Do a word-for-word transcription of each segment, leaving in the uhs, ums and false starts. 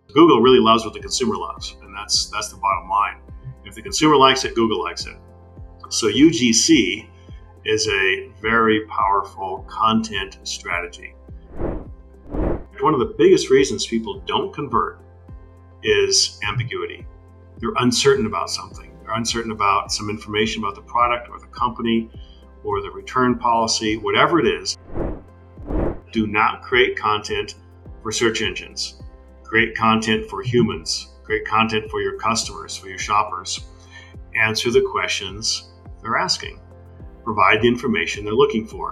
Google really loves what the consumer loves, and that's that's the bottom line. If the consumer likes it, Google likes it. So U G C is a very powerful content strategy. One of the biggest reasons people don't convert is ambiguity. They're uncertain about something. They're uncertain about some information about the product or the company or the return policy, whatever it is. Do not create content for search engines. Create content for humans. Create content for your customers, for your shoppers. Answer the questions they're asking. Provide the information they're looking for.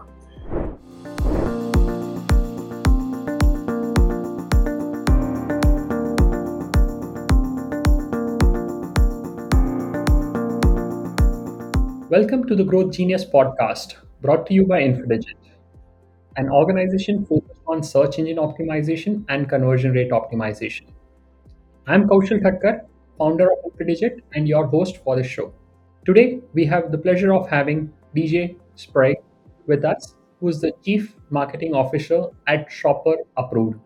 Welcome to the Growth Genius podcast, brought to you by Infodigit, an organization focused on search engine optimization and conversion rate optimization. I'm Kaushal Thakkar, founder of Infodigit and your host for this show. Today, we have the pleasure of having D J Sprague with us, who is the Chief Marketing Officer at Shopper Approved.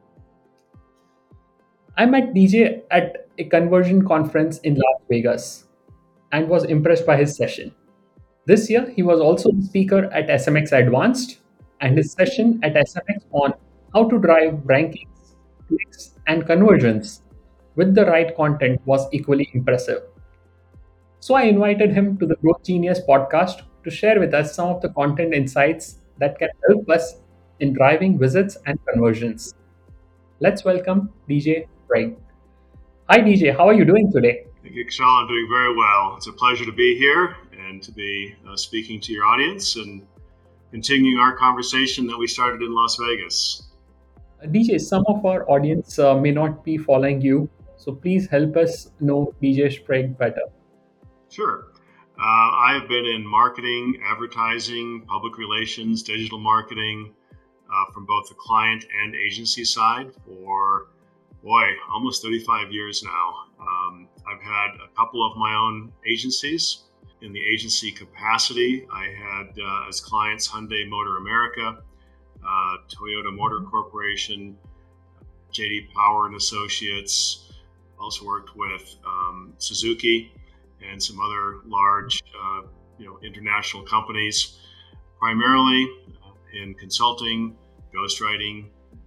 I met D J at a conversion conference in Las Vegas and was impressed by his session. This year, he was also the speaker at S M X Advanced, and his session at S M X on how to drive rankings, clicks, and conversions with the right content was equally impressive. So I invited him to the Growth Genius podcast to share with us some of the content insights that can help us in driving visits and conversions. Let's welcome D J Sprague. Hi, D J. How are you doing today? Thank you, Kishal. I'm doing very well. It's a pleasure to be here and to be uh, speaking to your audience and continuing our conversation that we started in Las Vegas. Uh, D J, some of our audience uh, may not be following you, so please help us know D J Sprague better. Sure. Uh, I have been in marketing, advertising, public relations, digital marketing uh, from both the client and agency side for, boy, almost thirty-five years now. Um, I've had a couple of my own agencies. In the agency capacity, I had uh, as clients Hyundai Motor America, uh, Toyota Motor Corporation, J D Power and Associates. Also worked with um, Suzuki and some other large, uh, you know, international companies, primarily in consulting, ghostwriting,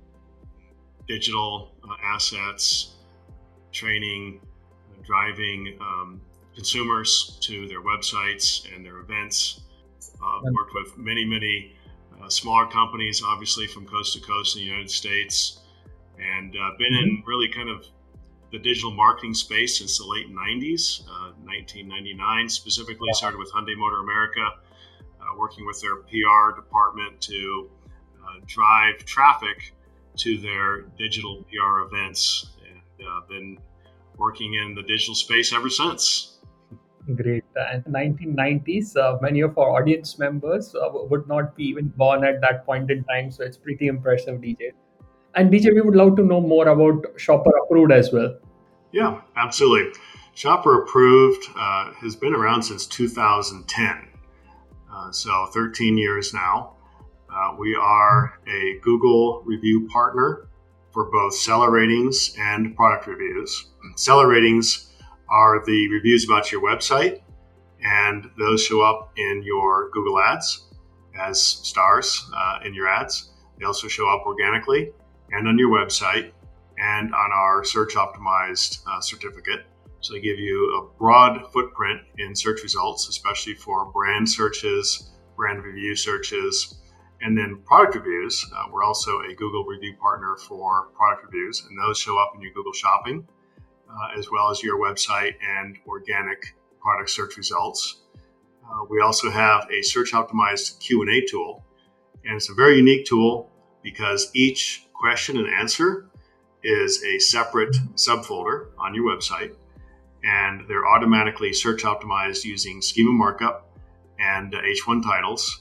digital uh, assets, training, driving um, consumers to their websites and their events. Uh, worked with many, many uh, smaller companies, obviously from coast to coast in the United States, and uh, been in really kind of the digital marketing space since the late nineties, uh, nineteen ninety-nine specifically. Started with Hyundai Motor America, uh, working with their P R department to uh, drive traffic to their digital P R events, and uh, been working in the digital space ever since. Great. And nineteen nineties, uh, many of our audience members uh, would not be even born at that point in time, so it's pretty impressive, D J. And D J, we would love to know more about Shopper Approved as well. Yeah, absolutely. Shopper Approved uh, has been around since two thousand ten, uh, so thirteen years now. Uh, we are a Google review partner for both seller ratings and product reviews. Seller ratings are the reviews about your website, and those show up in your Google ads as stars uh, in your ads. They also show up organically and on your website and on our search optimized uh, certificate. So they give you a broad footprint in search results, especially for brand searches, brand review searches, and then product reviews. Uh, we're also a Google review partner for product reviews, and those show up in your Google Shopping, uh, as well as your website and organic product search results. Uh, we also have a search optimized Q and A tool, and it's a very unique tool because each question and answer is a separate subfolder on your website, and they're automatically search optimized using schema markup and uh, H one titles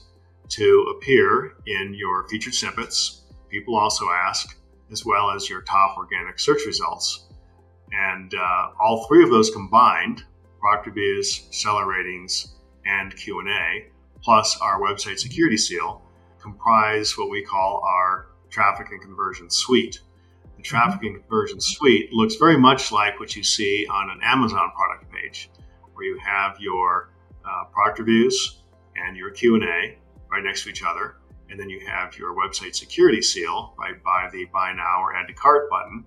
to appear in your featured snippets. People also ask, as well as your top organic search results. And uh, all three of those combined, product reviews, seller ratings, and Q and A, plus our website security seal, comprise what we call our traffic and conversion suite. The Mhm. traffic and conversion suite looks very much like what you see on an Amazon product page, where you have your uh, product reviews and your Q and A right next to each other, and then you have your website security seal right by the buy now or add to cart button.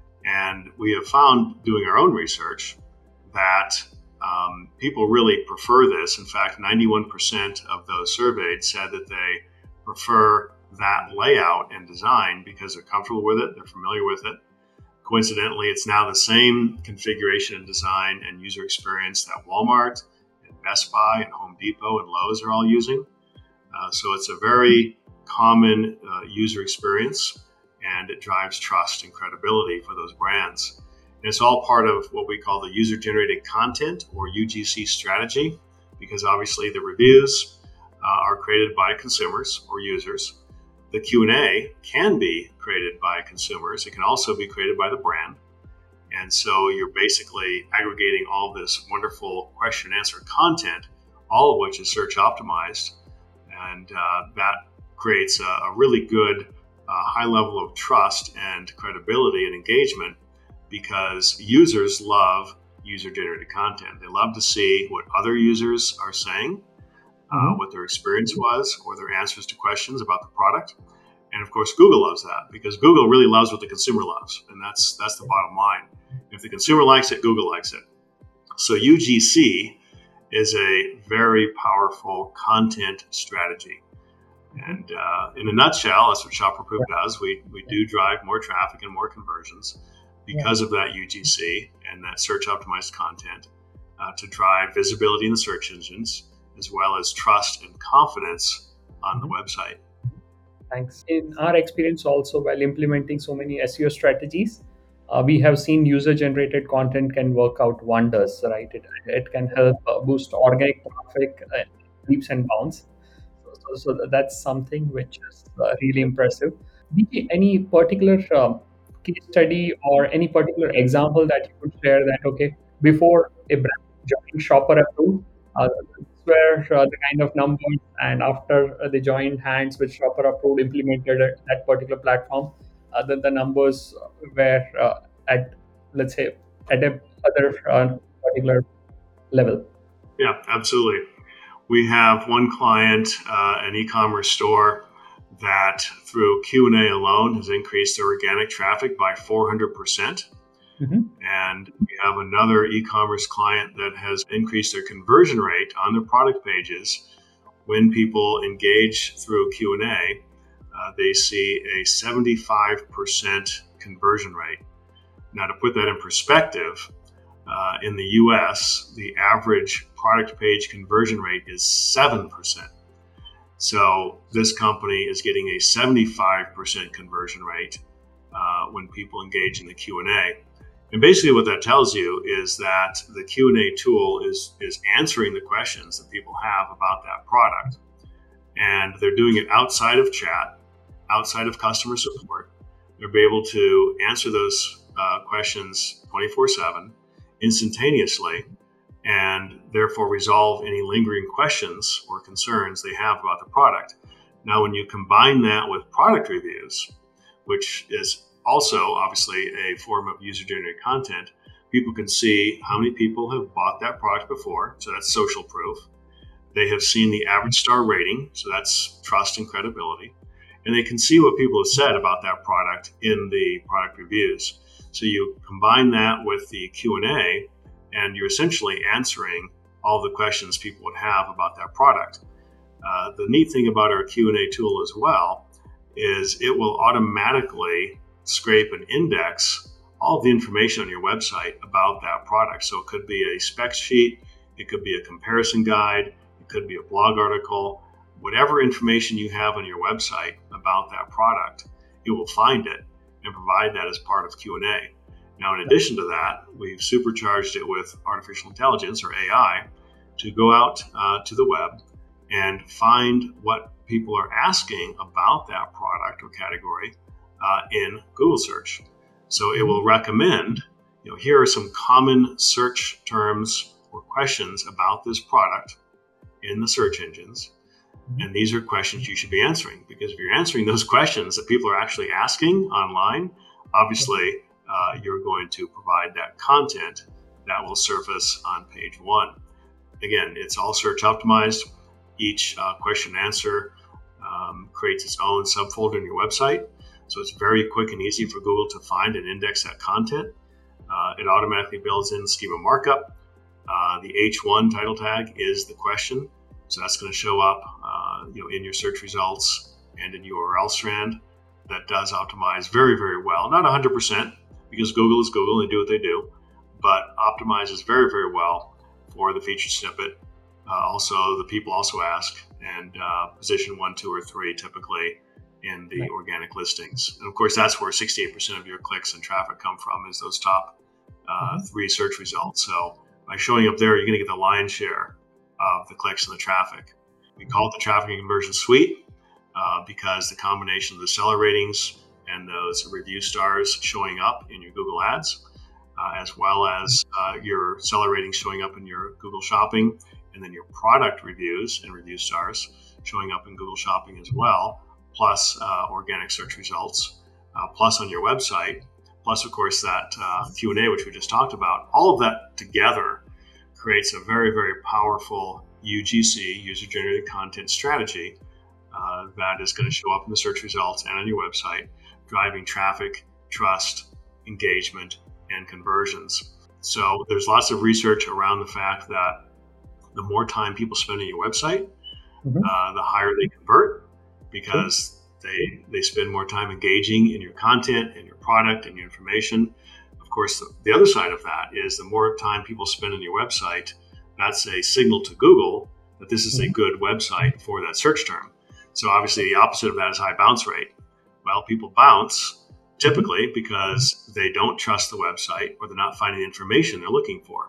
And we have found, doing our own research, that um, people really prefer this. In fact, ninety-one percent of those surveyed said that they prefer that layout and design because they're comfortable with it, they're familiar with it. Coincidentally, it's now the same configuration and design and user experience that Walmart and Best Buy and Home Depot and Lowe's are all using. Uh, so it's a very common uh, user experience, and it drives trust and credibility for those brands. And it's all part of what we call the user generated content, or U G C strategy, because obviously the reviews uh, are created by consumers or users. The Q and A can be created by consumers. It can also be created by the brand. And so you're basically aggregating all this wonderful question and answer content, all of which is search optimized. And uh, that creates a, a really good uh, high level of trust and credibility and engagement, because users love user generated content. They love to see what other users are saying, uh, Mhm. what their experience was, or their answers to questions about the product. And of course, Google loves that, because Google really loves what the consumer loves. And that's that's the bottom line. If the consumer likes it, Google likes it. So U G C is a very powerful content strategy. Mhm. And uh, in a nutshell, that's what ShopperProof Yeah, does. We, we yeah, do drive more traffic and more conversions yeah. because of that U G C and that search optimized content, uh, to drive visibility in the search engines, as well as trust and confidence on the Mhm. website. Thanks. In our experience, also while implementing so many S E O strategies, uh, we have seen user-generated content can work out wonders, right? It, it can help uh, boost organic traffic uh, leaps and bounds. So, so, so tha- that's something which is uh, really impressive. Any any particular um, case study or any particular example that you could share that, okay, before a brand joined Shopper Approved, uh, these were uh, the kind of numbers, and after uh, they joined hands with Shopper Approved, implemented at that particular platform, uh, then the numbers were uh, at, let's say, at a other uh, particular level. Yeah, absolutely. We have one client, uh, an e-commerce store, that through Q and A alone has increased their organic traffic by four hundred percent. Hmm. And we have another e-commerce client that has increased their conversion rate on their product pages. When people engage through Q and A, uh, they see a seventy-five percent conversion rate. Now, to put that in perspective, uh, in the U S, the average product page conversion rate is seven percent. So this company is getting a seventy-five percent conversion rate uh, when people engage in the Q and A. And basically what that tells you is that the Q and A tool is, is answering the questions that people have about that product. And they're doing it outside of chat, outside of customer support. They'll be able to answer those uh, questions twenty-four seven instantaneously, and therefore resolve any lingering questions or concerns they have about the product. Now, when you combine that with product reviews, which is also obviously a form of user generated content, people can see how many people have bought that product before. So that's social proof. They have seen the average star rating. So that's trust and credibility. And they can see what people have said about that product in the product reviews. So you combine that with the Q and A, and you're essentially answering all the questions people would have about that product. Uh, the neat thing about our Q and A tool as well is it will automatically scrape and index all of the information on your website about that product. So it could be a spec sheet, it could be a comparison guide, it could be a blog article, whatever information you have on your website about that product, it will find it and provide that as part of Q and A. Now, in addition to that, we've supercharged it with artificial intelligence, or A I, to go out uh, to the web and find what people are asking about that product or category uh, in Google search. So it will Mhm. recommend, you know, here are some common search terms or questions about this product in the search engines. Mhm. And these are questions you should be answering, because if you're answering those questions that people are actually asking online, obviously uh, you're going to provide that content that will surface on page one. Again, it's all search optimized. Each uh, question and answer um, creates its own subfolder in your website. So it's very quick and easy for Google to find and index that content. Uh, it automatically builds in schema markup. Uh, the H one title tag is the question. So that's going to show up uh, you know, in your search results and in U R L strand. That does optimize very, very well. Not one hundred percent, because Google is Google and they do what they do, but optimizes very, very well for the featured snippet. Uh, also, the people also ask, and uh, position one, two, or three typically in the right. organic listings. And of course, that's where sixty-eight percent of your clicks and traffic come from, is those top uh, mm-hmm. three search results. So by showing up there, you're going to get the lion's share of the clicks and the traffic. We call it the traffic and conversion suite uh, because the combination of the seller ratings and those review stars showing up in your Google Ads, uh, as well as uh, your seller ratings showing up in your Google Shopping, and then your product reviews and review stars showing up in Google Shopping as well, plus uh, organic search results, uh, plus on your website, plus, of course, that uh, Q and A, which we just talked about. All of that together creates a very, very powerful U G C, user-generated content strategy, uh, that is going to show up in the search results and on your website, driving traffic, trust, engagement, and conversions. So there's lots of research around the fact that the more time people spend on your website, mm-hmm. uh, the higher they convert, because they they spend more time engaging in your content and your product and your information. Of course, the, the other side of that is the more time people spend on your website, that's a signal to Google that this is mm-hmm. a good website for that search term. So obviously the opposite of that is high bounce rate. Well, people bounce typically because they don't trust the website or they're not finding the information they're looking for.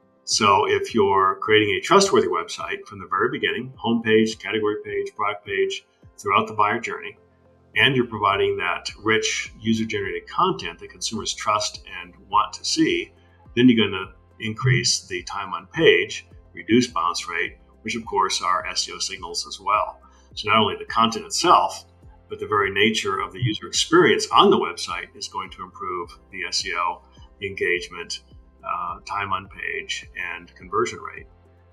So if you're creating a trustworthy website from the very beginning, homepage, category page, product page, throughout the buyer journey, and you're providing that rich user-generated content that consumers trust and want to see, then you're going to increase the time on page, reduce bounce rate, which of course are S E O signals as well. So not only the content itself, but the very nature of the user experience on the website is going to improve the S E O, the engagement, uh, time on page, and conversion rate.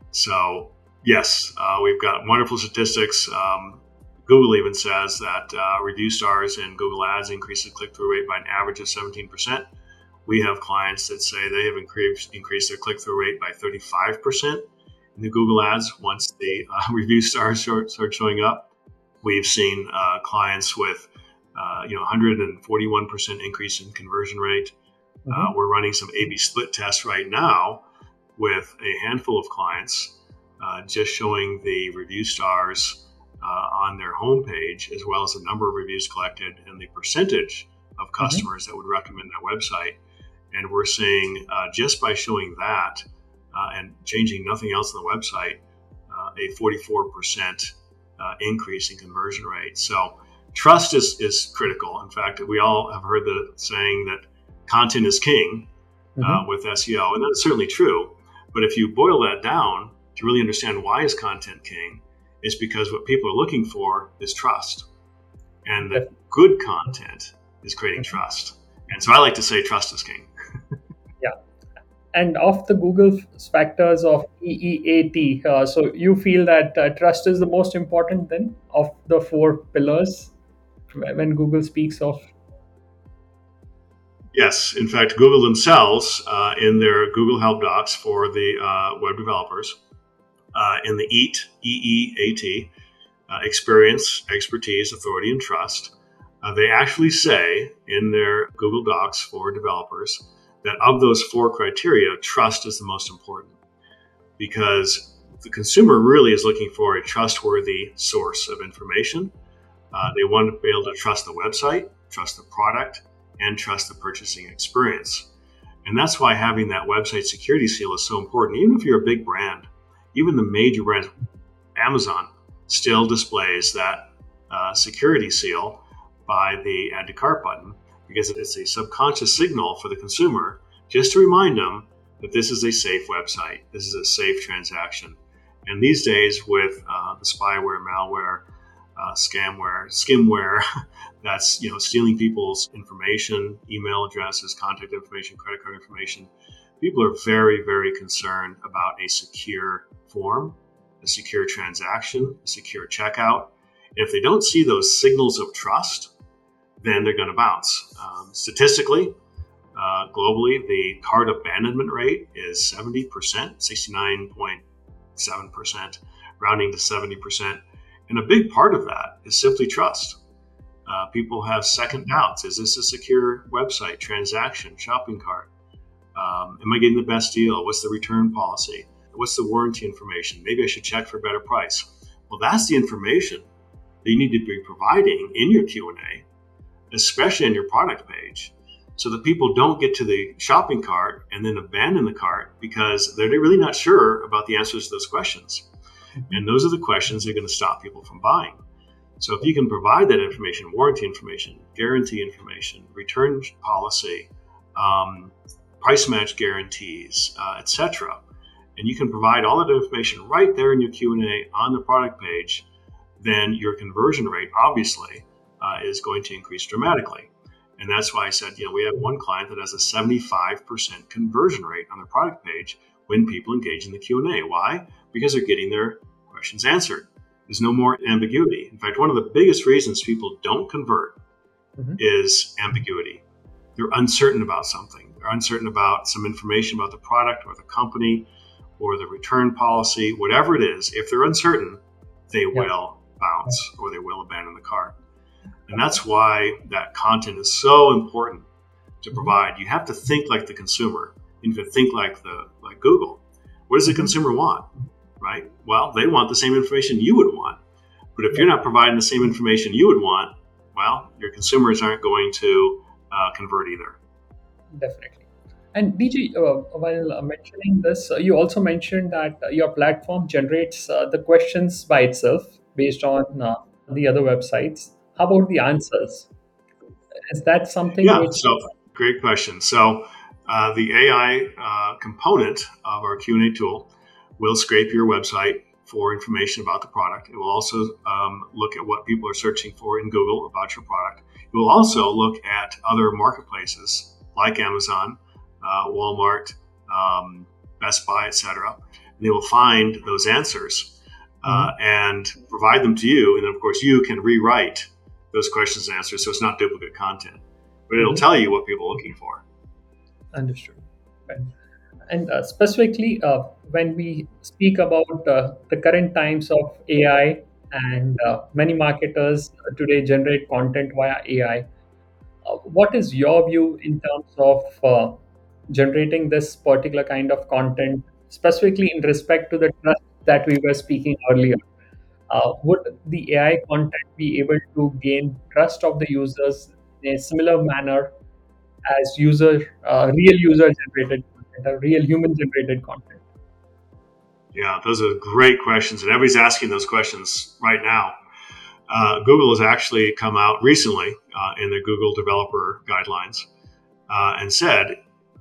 So yes, uh, we've got wonderful statistics. Um, Google even says that uh, review stars in Google Ads increases click-through rate by an average of seventeen percent. We have clients that say they have increased, increased their click-through rate by thirty-five percent in the Google Ads once the uh, review stars start, start showing up. We've seen uh, clients with uh, you know, one hundred forty-one percent increase in conversion rate. Mm-hmm. Uh, we're running some A B split tests right now with a handful of clients, uh, just showing the review stars Uh, on their homepage, as well as the number of reviews collected and the percentage of customers mm-hmm. that would recommend that website. And we're seeing uh, just by showing that uh, and changing nothing else on the website, uh, a forty-four percent uh, increase in conversion rate. So trust is, is critical. In fact, we all have heard the saying that content is king mm-hmm. uh, with S E O, and that's certainly true. But if you boil that down to really understand why is content king, is because what people are looking for is trust. And the good content is creating trust. And so I like to say trust is king. Yeah. And of the Google factors of E E A T, uh, so you feel that uh, trust is the most important then of the four pillars when Google speaks of? Yes. In fact, Google themselves, uh, in their Google Help Docs for the uh, web developers, Uh, in the E A T, E E A T, uh, experience, expertise, authority, and trust, uh, they actually say in their Google Docs for developers that of those four criteria, trust is the most important, because the consumer really is looking for a trustworthy source of information. Uh, they want to be able to trust the website, trust the product, and trust the purchasing experience. And that's why having that website security seal is so important, even if you're a big brand. Even the major brands, Amazon still displays that uh, security seal by the add to cart button, because it's a subconscious signal for the consumer just to remind them that this is a safe website, this is a safe transaction. And these days with uh, the spyware, malware, uh, scamware, skimware that's, you know, stealing people's information, email addresses, contact information, credit card information. People are very, very concerned about a secure form, a secure transaction, a secure checkout. If they don't see those signals of trust, then they're going to bounce. Um, statistically, uh, globally, the cart abandonment rate is seventy percent, sixty-nine point seven percent, rounding to seventy percent. And a big part of that is simply trust. Uh, people have second doubts. Is this a secure website, transaction, shopping cart? Um, am I getting the best deal? What's the return policy? What's the warranty information? Maybe I should check for a better price. Well, that's the information that you need to be providing in your Q and A, especially on your product page, so that people don't get to the shopping cart and then abandon the cart because they're really not sure about the answers to those questions. And those are the questions that are going to stop people from buying. So if you can provide that information, warranty information, guarantee information, return policy, um, price match guarantees, uh, et cetera, and you can provide all that information right there in your Q and A on the product page, then your conversion rate obviously uh, is going to increase dramatically. And that's why I said, you know, we have one client that has a seventy-five percent conversion rate on the product page when people engage in the Q and A. Why? Because they're getting their questions answered. There's no more ambiguity. In fact, one of the biggest reasons people don't convert mm-hmm. is ambiguity. They're uncertain about something. They're uncertain about some information about the product or the company or the return policy, whatever it is. If they're uncertain, they yeah. will bounce yeah. or they will abandon the cart. And that's why that content is so important to provide. You have to think like the consumer. You have to think like the like Google. What does the consumer want? Right? Well, they want the same information you would want. But if you're not providing the same information you would want, well, your consumers aren't going to uh, convert either. Definitely. And D J, uh, while uh, mentioning this, uh, you also mentioned that uh, your platform generates uh, the questions by itself based on uh, the other websites. How about the answers? Is that something? Yeah, which... so great question. So uh, the A I uh, component of our Q and A tool will scrape your website for information about the product. It will also um, look at what people are searching for in Google about your product. It will also look at other marketplaces like Amazon, uh, Walmart, um, Best Buy, et cetera. And they will find those answers uh, mm-hmm. and provide them to you. And then, of course, you can rewrite those questions and answers so it's not duplicate content. But it'll mm-hmm. tell you what people are looking for. Understood. Right. And uh, specifically, uh, when we speak about uh, the current times of A I and uh, many marketers today generate content via A I, uh, what is your view in terms of uh, generating this particular kind of content, specifically in respect to the trust that we were speaking earlier? Uh, would the A I content be able to gain trust of the users in a similar manner as user, uh, real user generated content, or real human generated content? Yeah, those are great questions, and everybody's asking those questions right now. Uh, Google has actually come out recently uh, in the Google Developer Guidelines uh, and said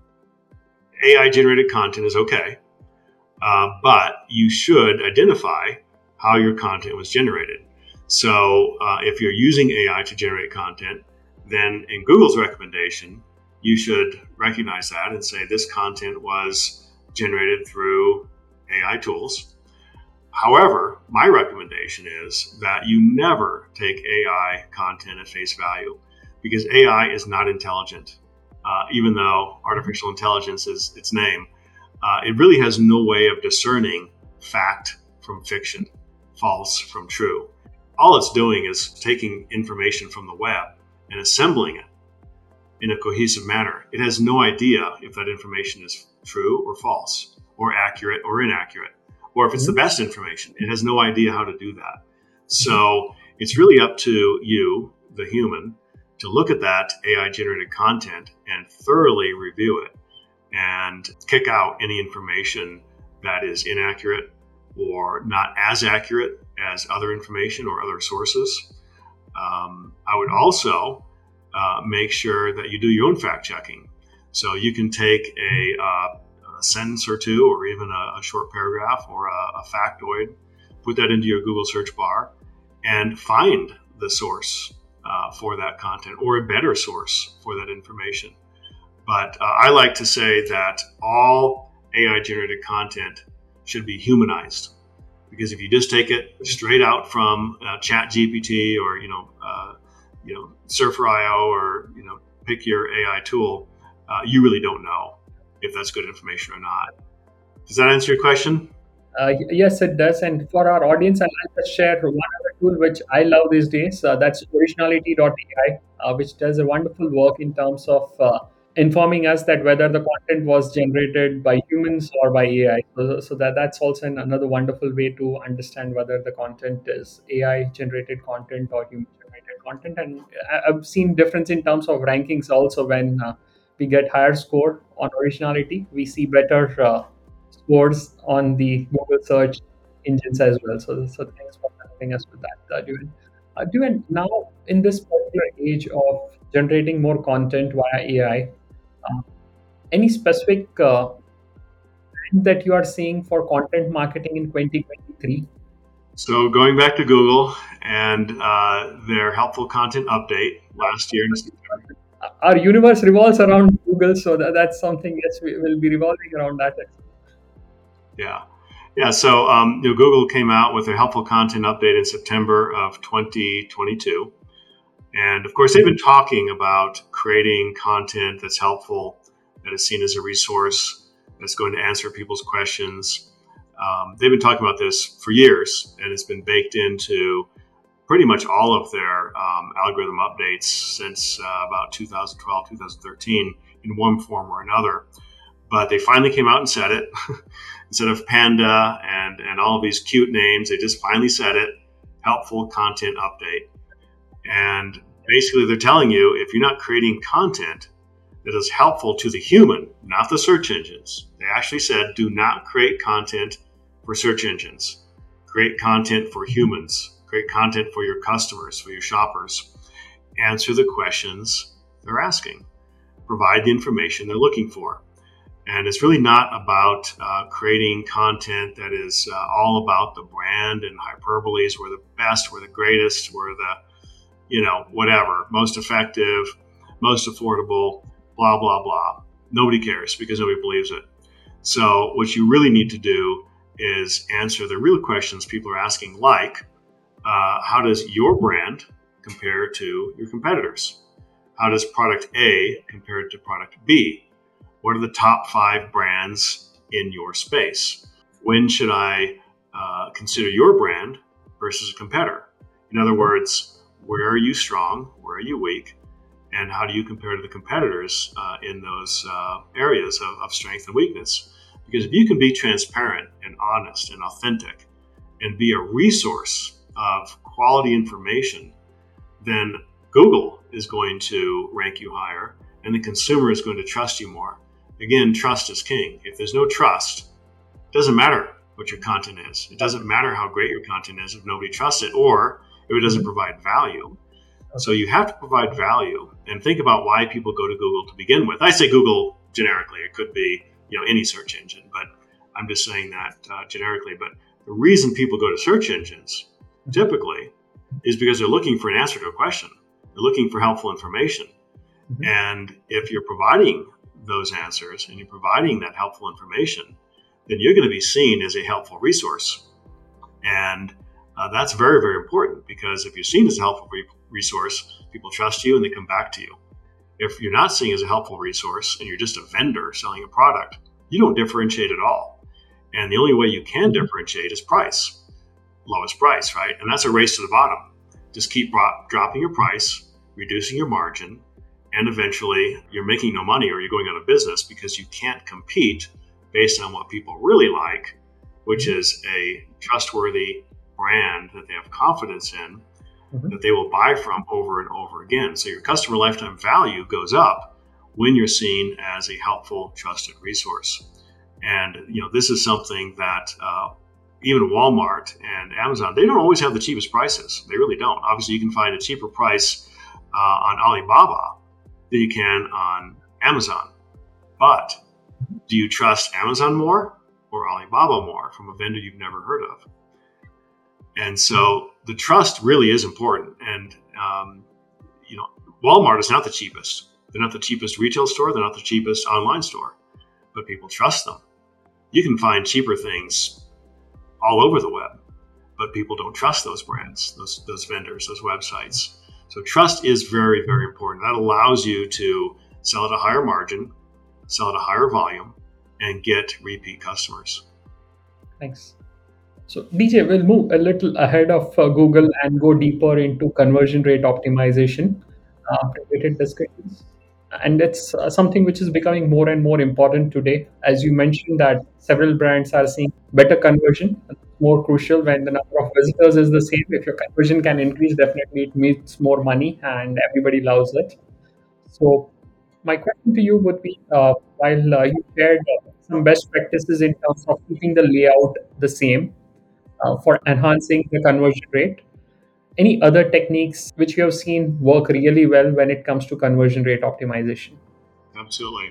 A I generated content is okay, uh, but you should identify how your content was generated. So uh, if you're using A I to generate content, then in Google's recommendation, you should recognize that and say this content was generated through A I tools. However, my recommendation is that you never take A I content at face value because A I is not intelligent. Uh, even though artificial intelligence is its name, uh, it really has no way of discerning fact from fiction, false from true. All it's doing is taking information from the web and assembling it in a cohesive manner. It has no idea if that information is true or false, or accurate or inaccurate, or if it's mm-hmm. the best information. It has no idea how to do that. So mm-hmm. it's really up to you, the human, to look at that A I generated content and thoroughly review it and kick out any information that is inaccurate or not as accurate as other information or other sources. Um, I would also uh, make sure that you do your own fact checking. So you can take a, uh, a sentence or two, or even a, a short paragraph or a, a factoid, put that into your Google search bar and find the source uh, for that content, or a better source for that information. But uh, I like to say that all A I generated content should be humanized, because if you just take it straight out from uh, Chat G P T or you know uh, you know Surfer I O, or you know pick your A I tool, uh, you really don't know if that's good information or not. Does that answer your question? Uh, y- yes, it does. And for our audience, I'd like to share one other tool which I love these days. Uh, that's originality dot A I, uh, which does a wonderful work in terms of uh, informing us that whether the content was generated by humans or by A I. So, so that, that's also an, another wonderful way to understand whether the content is A I generated content or human generated content. And I- I've seen difference in terms of rankings also. When uh, we get higher score on originality, we see better Uh, scores on the Google search engines as well. So, so thanks for helping us with that, uh, Duan. Uh, Duan, now in this particular age of generating more content via A I, uh, any specific uh, trend that you are seeing for content marketing in twenty twenty-three? So going back to Google and uh, their helpful content update last year in September. Uh, Our universe revolves around Google, so that, that's something, yes, we will be revolving around that. Yeah. Yeah. So um, you know, Google came out with a helpful content update in September of twenty twenty-two. And of course, they've been talking about creating content that's helpful, that is seen as a resource, that's going to answer people's questions. Um, they've been talking about this for years, and it's been baked into pretty much all of their um, algorithm updates since uh, about two thousand twelve, two thousand thirteen, in one form or another. But they finally came out and said it. Instead of Panda and, and all of these cute names, they just finally said it. Helpful content update. And basically, they're telling you, if you're not creating content that is helpful to the human, not the search engines, they actually said, do not create content for search engines. Create content for humans. Create content for your customers, for your shoppers. Answer the questions they're asking. Provide the information they're looking for. And it's really not about uh, creating content that is uh, all about the brand and hyperboles. We're the best, we're the greatest, we're the, you know, whatever, most effective, most affordable, blah, blah, blah. Nobody cares because nobody believes it. So what you really need to do is answer the real questions people are asking, like, uh, how does your brand compare to your competitors? How does product A compare to product B? What are the top five brands in your space? When should I uh, consider your brand versus a competitor? In other words, where are you strong? Where are you weak? And how do you compare to the competitors uh, in those uh, areas of, of strength and weakness? Because if you can be transparent and honest and authentic and be a resource of quality information, then Google is going to rank you higher and the consumer is going to trust you more. Again, trust is king. If there's no trust, it doesn't matter what your content is. It doesn't matter how great your content is if nobody trusts it or if it doesn't provide value. So you have to provide value, and think about why people go to Google to begin with. I say Google generically. It could be, you know, any search engine, but I'm just saying that uh, generically. But the reason people go to search engines typically is because they're looking for an answer to a question. They're looking for helpful information. Mm-hmm. And if you're providing those answers and you're providing that helpful information, then you're going to be seen as a helpful resource. And uh, that's very, very important, because if you're seen as a helpful re- resource, people trust you and they come back to you. If you're not seen as a helpful resource and you're just a vendor selling a product, you don't differentiate at all. And the only way you can differentiate is price, lowest price, right? And that's a race to the bottom. Just keep bro- dropping your price, reducing your margin, and eventually you're making no money or you're going out of business, because you can't compete based on what people really like, which is a trustworthy brand that they have confidence in, mm-hmm. that they will buy from over and over again. So your customer lifetime value goes up when you're seen as a helpful, trusted resource. And you know, this is something that uh, even Walmart and Amazon, they don't always have the cheapest prices. They really don't. Obviously, you can find a cheaper price uh, on Alibaba than you can on Amazon. But do you trust Amazon more or Alibaba more from a vendor you've never heard of? And so the trust really is important. And um, you know, Walmart is not the cheapest. They're not the cheapest retail store. They're not the cheapest online store, but people trust them. You can find cheaper things all over the web, but people don't trust those brands, those those vendors, those websites. So trust is very, very important. That allows you to sell at a higher margin, sell at a higher volume, and get repeat customers. Thanks. So, D J, we'll move a little ahead of uh, Google and go deeper into conversion rate optimization uh, related discussions. And it's uh, something which is becoming more and more important today. As you mentioned, that several brands are seeing better conversion, more crucial when the number of visitors is the same. If your conversion can increase, definitely it means more money and everybody loves it. So, my question to you would be uh, while uh, you shared uh, some best practices in terms of keeping the layout the same uh, for enhancing the conversion rate, any other techniques which you have seen work really well when it comes to conversion rate optimization? Absolutely.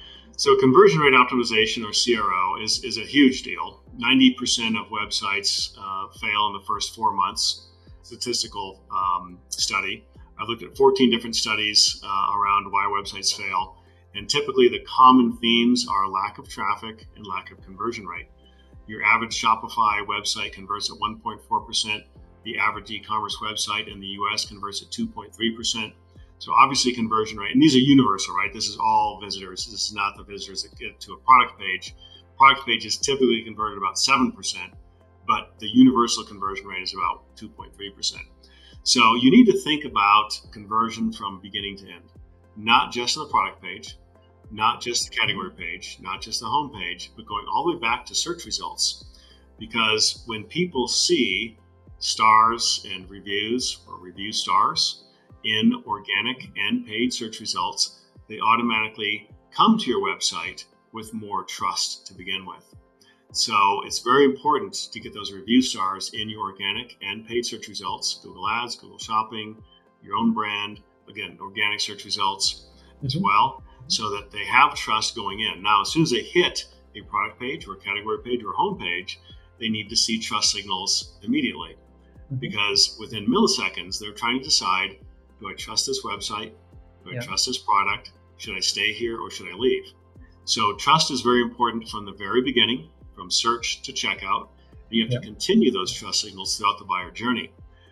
So conversion rate optimization, or C R O, is, is a huge deal. ninety percent of websites uh, fail in the first four months. Statistical um, study. I've looked at fourteen different studies uh, around why websites fail. And typically the common themes are lack of traffic and lack of conversion rate. Your average Shopify website converts at one point four percent. The average e-commerce website in the U S converts at two point three percent. So obviously conversion rate, and these are universal, right? This is all visitors. This is not the visitors that get to a product page. Product page is typically converted about seven percent, but the universal conversion rate is about two point three percent. So you need to think about conversion from beginning to end, not just on the product page, not just the category page, not just the home page, but going all the way back to search results. Because when people see stars and reviews, or review stars, in organic and paid search results, they automatically come to your website with more trust to begin with. So it's very important to get those review stars in your organic and paid search results, Google Ads, Google Shopping, your own brand, again, organic search results as Mhm. well, so that they have trust going in. Now, as soon as they hit a product page or a category page or a home page, they need to see trust signals immediately, Mhm. because within milliseconds, they're trying to decide, do I trust this website? Do I Yeah. trust this product? Should I stay here or should I leave? So trust is very important from the very beginning, from search to checkout. And you have Yeah. to continue those trust signals throughout the buyer journey.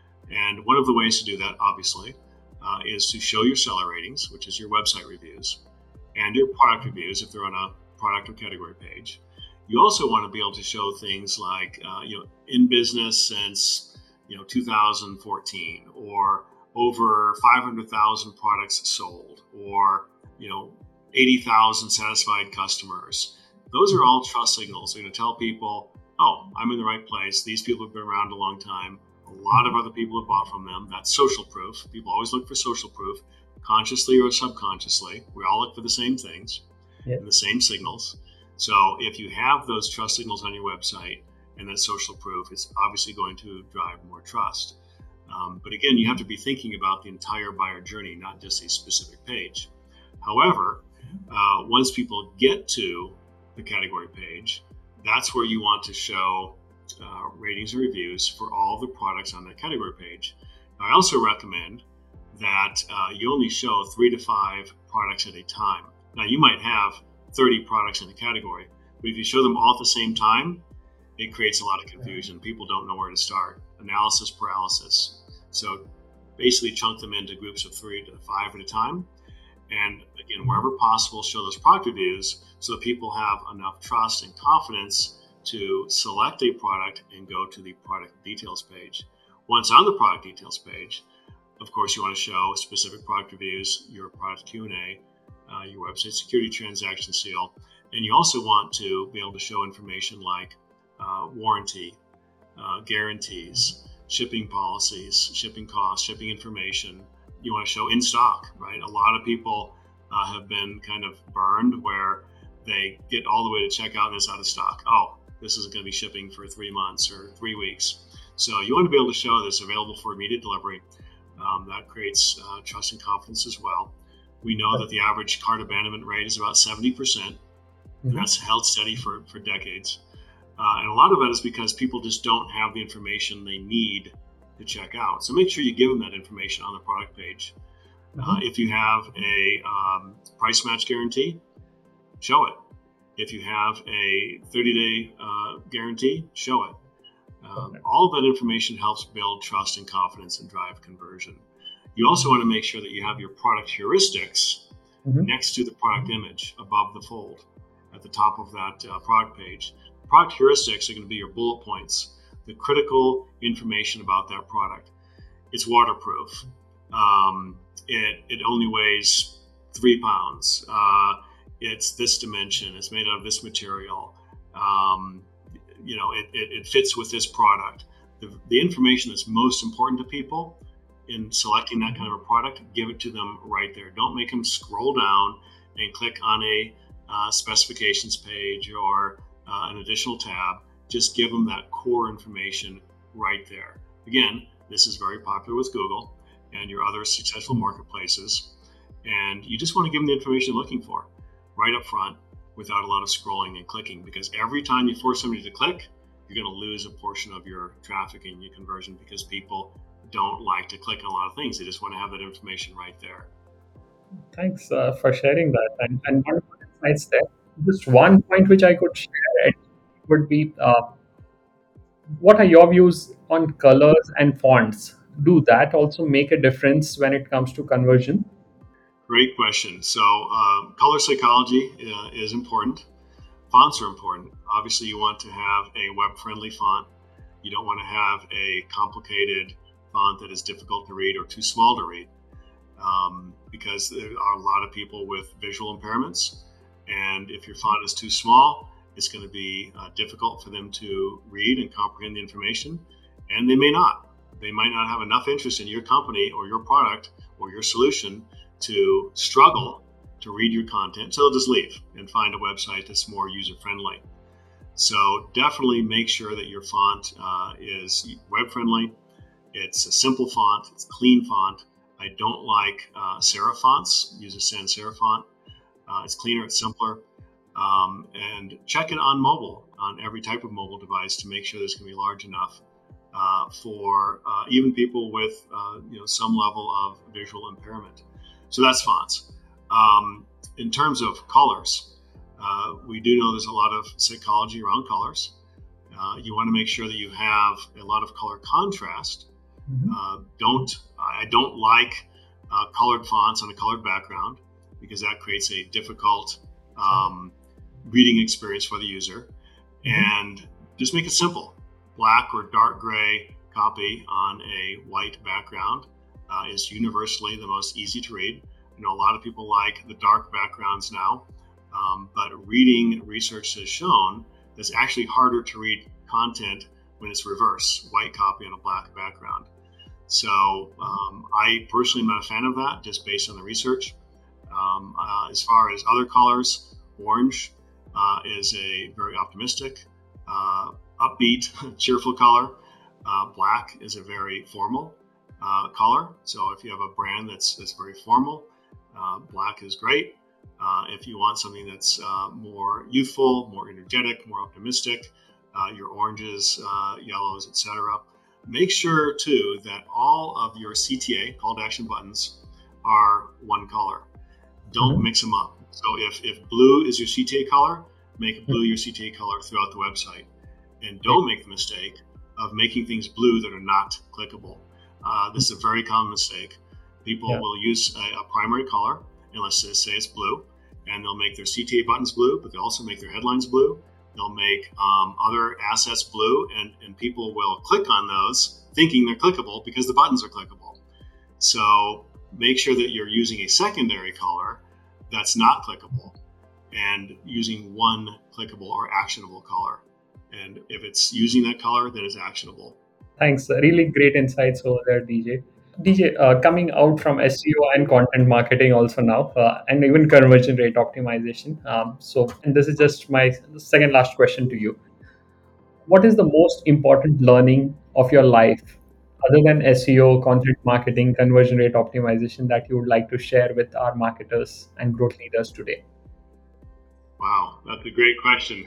And one of the ways to do that, obviously, uh, is to show your seller ratings, which is your website reviews, and your product reviews if they're on a product or category page. You also want to be able to show things like, uh, you know, in business since, you know, two thousand fourteen, or over five hundred thousand products sold, or, you know, eighty thousand satisfied customers. Those are all trust signals. They're going to tell people, oh, I'm in the right place. These people have been around a long time. A lot of other people have bought from them. That's social proof. People always look for social proof, consciously or subconsciously. We all look for the same things Yeah. and the same signals. So if you have those trust signals on your website and that social proof, it's obviously going to drive more trust. Um, but again, you have to be thinking about the entire buyer journey, not just a specific page. However, uh, once people get to the category page, that's where you want to show uh, ratings and reviews for all the products on that category page. Now, I also recommend that uh, you only show three to five products at a time. Now, you might have thirty products in a category, but if you show them all at the same time, it creates a lot of confusion. People don't know where to start. Analysis paralysis. So basically chunk them into groups of three to five at a time. And again, wherever possible, show those product reviews so that people have enough trust and confidence to select a product and go to the product details page. Once on the product details page, of course, you want to show specific product reviews, your product Q and A, uh, your website security transaction seal, and you also want to be able to show information like uh, warranty, uh, guarantees, shipping policies, shipping costs, shipping information. You want to show in stock, right? A lot of people uh, have been kind of burned where they get all the way to checkout and it's out of stock. Oh, this isn't going to be shipping for three months or three weeks. So you want to be able to show this available for immediate delivery. Um, that creates uh, trust and confidence as well. We know that the average cart abandonment rate is about seventy percent, and Mhm. that's held steady for, for decades. Uh, and a lot of that is because people just don't have the information they need to check out. So make sure you give them that information on the product page. Uh, Mhm. if you have a um, price match guarantee, show it. If you have a thirty-day uh, guarantee, show it. Um, Perfect. all of that information helps build trust and confidence and drive conversion. You also want to make sure that you have your product heuristics Mhm. next to the product image above the fold at the top of that uh, product page. Product heuristics are going to be your bullet points, the critical information about that product. It's waterproof. Um, it, it only weighs three pounds. Uh, it's this dimension. It's made out of this material. Um, you know, it, it, it fits with this product. The, the information that's most important to people in selecting that kind of a product, give it to them right there. Don't make them scroll down and click on a uh, specifications page or uh, an additional tab. Just give them that core information right there. Again, this is very popular with Google and your other successful marketplaces. And you just want to give them the information they're looking for right up front without a lot of scrolling and clicking, because every time you force somebody to click, you're going to lose a portion of your traffic and your conversion, because people don't like to click on a lot of things. They just want to have that information right there. Thanks uh, for sharing that. And, and wonderful insights there. Just one point which I could share it would be uh, what are your views on colors and fonts? Do that also make a difference when it comes to conversion? Great question. So, uh, color psychology uh, is important. Fonts are important. Obviously, you want to have a web friendly font. You don't want to have a complicated font that is difficult to read or too small to read, um, because there are a lot of people with visual impairments. And if your font is too small, it's going to be uh, difficult for them to read and comprehend the information. And they may not. They might not have enough interest in your company or your product or your solution to struggle to read your content. So they'll just leave and find a website that's more user friendly. So definitely make sure that your font uh, is web friendly. It's a simple font. It's a clean font. I don't like uh, serif fonts. Use a sans serif font. Uh, it's cleaner. It's simpler. Um, and check it on mobile, on every type of mobile device, to make sure that it's going to be large enough uh, for uh, even people with uh, you know some level of visual impairment. So that's fonts. Um, in terms of colors, uh, we do know there's a lot of psychology around colors. Uh, you want to make sure that you have a lot of color contrast. Mhm. Uh, don't I don't like uh, colored fonts on a colored background, because that creates a difficult um, reading experience for the user. Mhm. And just make it simple. Black or dark gray copy on a white background uh, is universally the most easy to read. I know a lot of people like the dark backgrounds now, um, but reading research has shown that it's actually harder to read content when it's reverse, white copy on a black background. So um, I personally am not a fan of that, just based on the research. Um, uh, as far as other colors, orange uh, is a very optimistic, uh, upbeat, cheerful color. Uh, black is a very formal uh, color. So if you have a brand that's that's very formal, uh, black is great. Uh, if you want something that's uh, more youthful, more energetic, more optimistic, uh, your oranges, uh, yellows, et cetera. Make sure too that all of your C T A, call to action buttons, are one color. Don't Mhm. mix them up. So if, if blue is your C T A color, make blue your C T A color throughout the website. And Great. don't make the mistake of making things blue that are not clickable. Uh, this is a very common mistake. People Yeah. will use a, a primary color, and let's just say it's blue, and they'll make their C T A buttons blue, but they also make their headlines blue. They'll make um, other assets blue, and, and people will click on those thinking they're clickable because the buttons are clickable. So make sure that you're using a secondary color that's not clickable, and using one clickable or actionable color. And if it's using that color, then it's actionable. Thanks. Really great insights over there, D J. D J, uh, coming out from S E O and content marketing also now, uh, and even conversion rate optimization. Um, so, and this is just my second last question to you. What is the most important learning of your life, other than S E O, content marketing, conversion rate optimization, that you would like to share with our marketers and growth leaders today? Wow, that's a great question.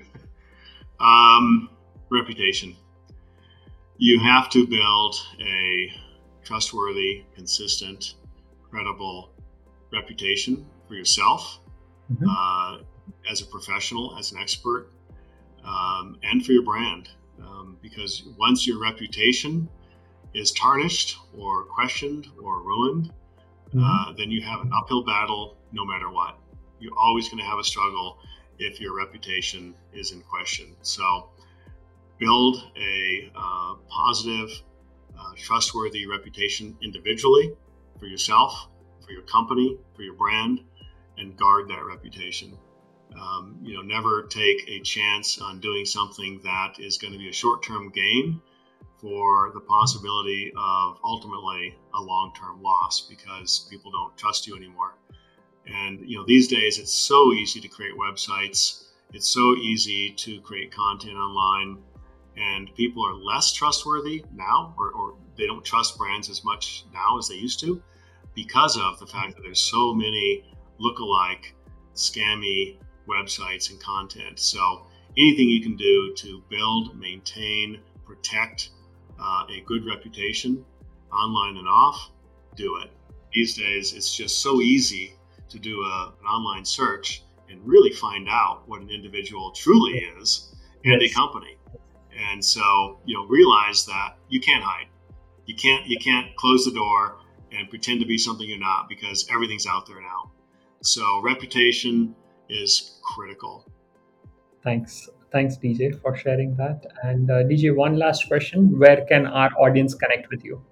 Um, reputation. You have to build a trustworthy, consistent, credible reputation for yourself, Mhm. uh, as a professional, as an expert, um, and for your brand. Um, because once your reputation is tarnished or questioned or ruined, Mhm. uh, then you have an uphill battle no matter what. You're always going to have a struggle if your reputation is in question. So build a uh, positive, uh, trustworthy reputation individually for yourself, for your company, for your brand, and guard that reputation. Um, you know, never take a chance on doing something that is going to be a short-term gain for the possibility of ultimately a long-term loss because people don't trust you anymore. And you know, these days it's so easy to create websites. It's so easy to create content online, and people are less trustworthy now, or, or they don't trust brands as much now as they used to, because of the fact that there's so many lookalike, scammy websites and content. So anything you can do to build, maintain, protect uh, a good reputation, online and off, do it. These days, it's just so easy to do a, an online search and really find out what an individual truly is and Yes. a company. And so, you know, realize that you can't hide. You can't you can't close the door and pretend to be something you're not, because everything's out there now. So reputation is critical. Thanks. Thanks, D J, for sharing that. And uh, D J, one last question. Where can our audience connect with you?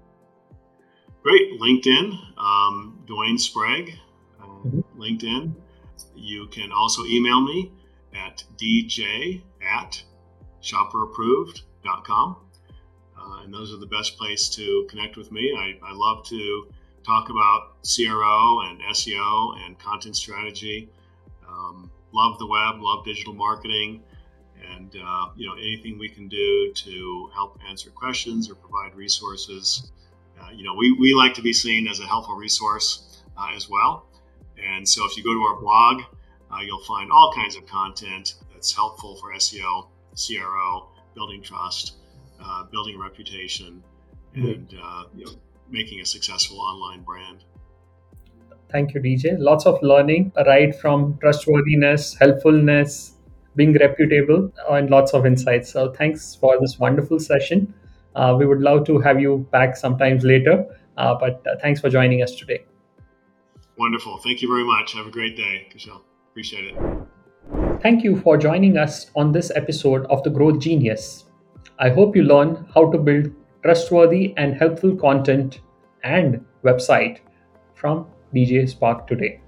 Great. LinkedIn, um, Dwayne Sprague, um, Mhm. LinkedIn. You can also email me at d j at shopper approved dot com. Uh, and those are the best place to connect with me. I, I love to talk about C R O and S E O and content strategy. Um, love the web, love digital marketing, and uh, you know, anything we can do to help answer questions or provide resources. Uh, you know, we, we like to be seen as a helpful resource uh, as well. And so if you go to our blog, uh, you'll find all kinds of content that's helpful for S E O, C R O, building trust, uh, building a reputation, Great. and uh, you know, making a successful online brand. Thank you, D J. Lots of learning, right from trustworthiness, helpfulness, being reputable, and lots of insights. So, thanks for this wonderful session. Uh, we would love to have you back sometimes later, uh, but uh, thanks for joining us today. Wonderful. Thank you very much. Have a great day, Kushal. Appreciate it. Thank you for joining us on this episode of The Growth Genius. I hope you learn how to build trustworthy and helpful content and website from D J Spark today.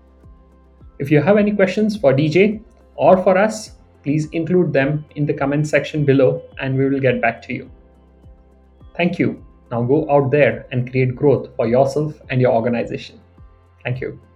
If you have any questions for D J or for us, please include them in the comment section below and we will get back to you. Thank you. Now go out there and create growth for yourself and your organization. Thank you.